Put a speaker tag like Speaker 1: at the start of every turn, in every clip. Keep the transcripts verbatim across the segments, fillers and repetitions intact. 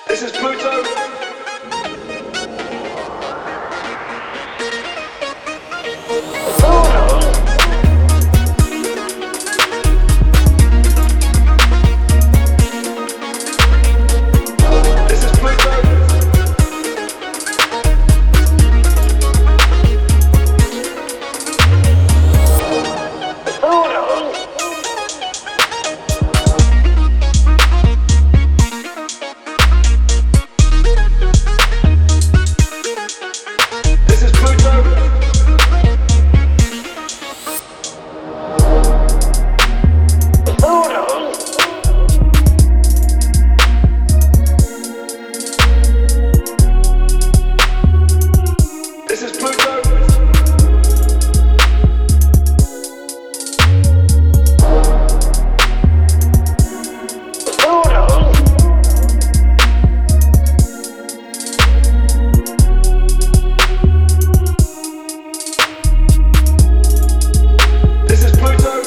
Speaker 1: This is Pluto. This is Pluto. This is Pluto. This is Pluto. This is Pluto.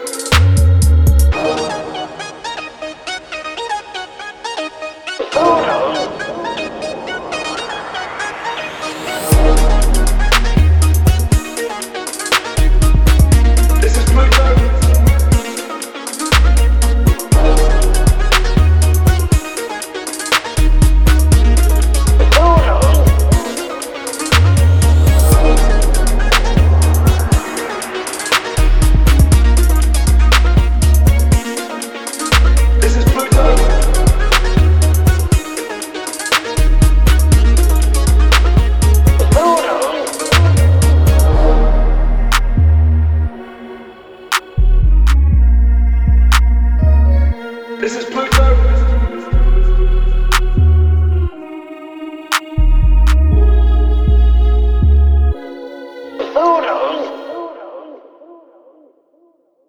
Speaker 1: This is Pluto. This is Pluto. This is Pluto.
Speaker 2: Pluto.